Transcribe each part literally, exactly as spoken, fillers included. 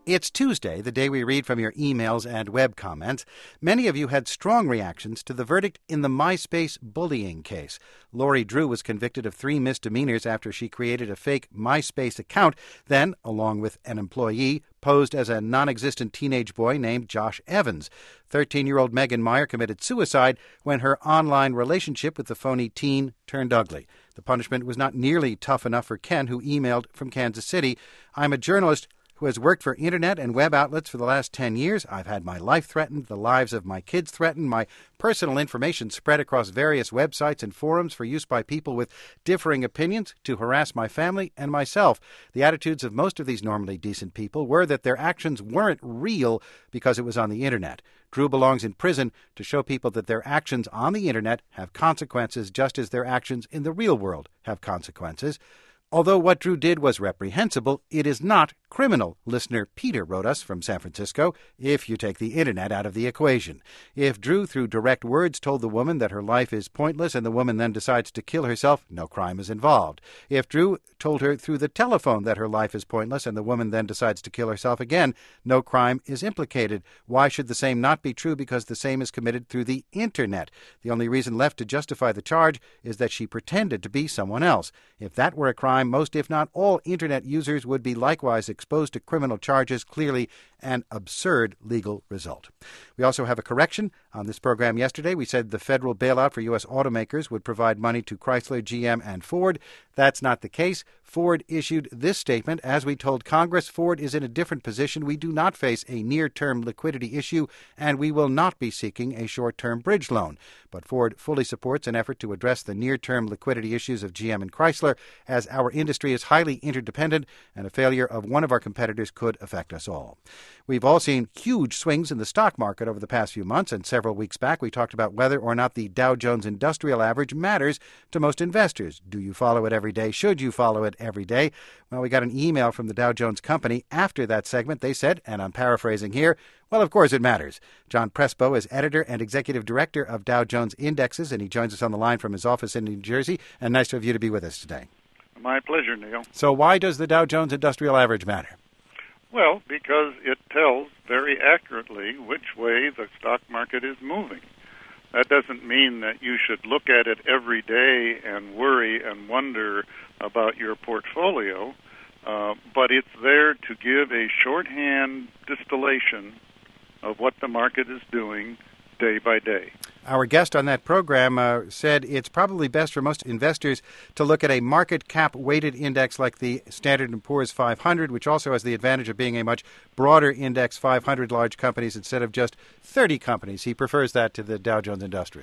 It's Tuesday, the day we read from your emails and web comments. Many of you had strong reactions to the verdict in the MySpace bullying case. Lori Drew was convicted of three misdemeanors after she created a fake MySpace account, then, along with an employee, posed as a non-existent teenage boy named Josh Evans. thirteen-year-old Megan Meyer committed suicide when her online relationship with the phony teen turned ugly. The punishment was not nearly tough enough for Ken, who emailed from Kansas City. I'm a journalist who has worked for internet and web outlets for the last ten years. I've had my life threatened, the lives of my kids threatened, my personal information spread across various websites and forums for use by people with differing opinions to harass my family and myself. The attitudes of most of these normally decent people were that their actions weren't real because it was on the internet. Drew belongs in prison to show people that their actions on the internet have consequences just as their actions in the real world have consequences. Although what Drew did was reprehensible, it is not criminal, listener Peter wrote us from San Francisco, if you take the internet out of the equation. If Drew, through direct words, told the woman that her life is pointless and the woman then decides to kill herself, no crime is involved. If Drew told her through the telephone that her life is pointless and the woman then decides to kill herself again, no crime is implicated. Why should the same not be true because the same is committed through the internet? The only reason left to justify the charge is that she pretended to be someone else. If that were a crime, most, if not all, internet users would be likewise exposed to criminal charges, clearly an absurd legal result. We also have a correction. On this program yesterday, we said the federal bailout for U S automakers would provide money to Chrysler, G M, and Ford. That's not the case. Ford issued this statement. As we told Congress, Ford is in a different position. We do not face a near-term liquidity issue, and we will not be seeking a short-term bridge loan. But Ford fully supports an effort to address the near-term liquidity issues of G M and Chrysler, as our industry is highly interdependent, and a failure of one of our competitors could affect us all. We've all seen huge swings in the stock market over the past few months, and several weeks back we talked about whether or not the Dow Jones Industrial Average matters to most investors. Do you follow it every day? Should you follow it every day? Well, we got an email from the Dow Jones Company after that segment. They said, and I'm paraphrasing here, well, of course it matters. John Prespo is editor and executive director of Dow Jones Indexes, and he joins us on the line from his office in New Jersey. And nice of you to be with us today. My pleasure, Neil. So why does the Dow Jones Industrial Average matter? Well, because it tells very accurately which way the stock market is moving. That doesn't mean that you should look at it every day and worry and wonder about your portfolio, uh, but it's there to give a shorthand distillation of what the market is doing day by day. Our guest on that program uh, said it's probably best for most investors to look at a market cap weighted index like the Standard and Poor's five hundred, which also has the advantage of being a much broader index, five hundred large companies instead of just thirty companies. He prefers that to the Dow Jones Industrial.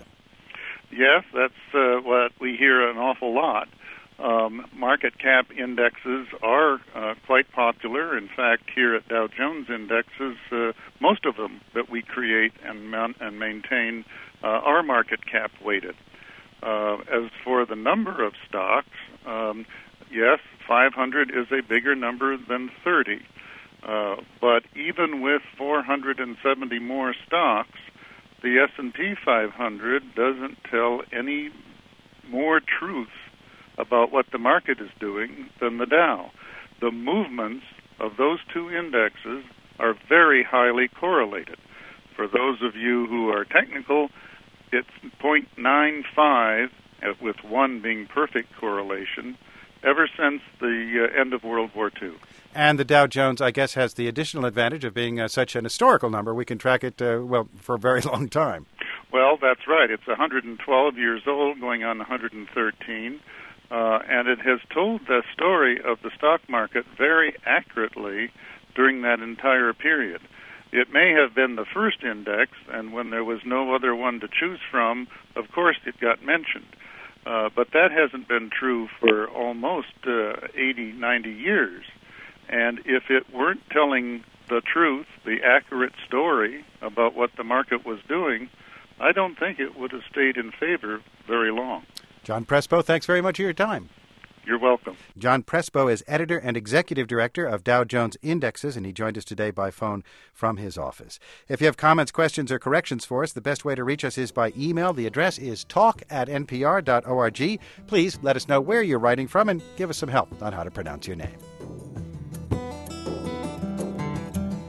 Yes, that's uh, what we hear an awful lot. Um, market cap indexes are uh, quite popular. In fact, here at Dow Jones Indexes, uh, most of them that we create and, man- and maintain uh, are market cap weighted. Uh, as for the number of stocks, um, yes, five hundred is a bigger number than thirty. Uh, but even with four hundred seventy more stocks, the S and P five hundred doesn't tell any more truth about what the market is doing than the Dow. The movements of those two indexes are very highly correlated. For those of you who are technical, it's zero point nine five, with one being perfect correlation, ever since the uh, end of World War Two. And the Dow Jones, I guess, has the additional advantage of being uh, such an historical number. We can track it, uh, well, for a very long time. Well, that's right. It's one hundred twelve years old, going on one hundred thirteen. Uh, and it has told the story of the stock market very accurately during that entire period. It may have been the first index, and when there was no other one to choose from, of course it got mentioned. Uh, but that hasn't been true for almost uh, eighty, ninety years. And if it weren't telling the truth, the accurate story about what the market was doing, I don't think it would have stayed in favor very long. John Prespo, thanks very much for your time. You're welcome. John Prespo is editor and executive director of Dow Jones Indexes, and he joined us today by phone from his office. If you have comments, questions, or corrections for us, the best way to reach us is by email. The address is talk at n p r dot org. Please let us know where you're writing from and give us some help on how to pronounce your name.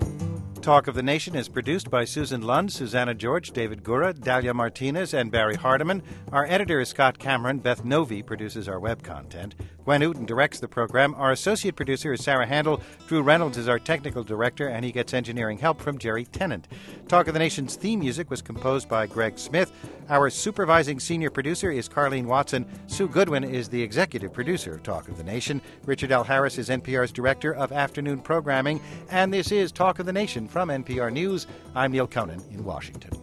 Talk of the Nation is produced by Susan Lund, Susanna George, David Gura, Dalia Martinez, and Barry Hardiman. Our editor is Scott Cameron. Beth Novi produces our web content. Gwen Uten directs the program. Our associate producer is Sarah Handel. Drew Reynolds is our technical director, and he gets engineering help from Jerry Tennant. Talk of the Nation's theme music was composed by Greg Smith. Our supervising senior producer is Carleen Watson. Sue Goodwin is the executive producer of Talk of the Nation. Richard L. Harris is N P R's director of afternoon programming. And this is Talk of the Nation from N P R News. I'm Neil Conan in Washington.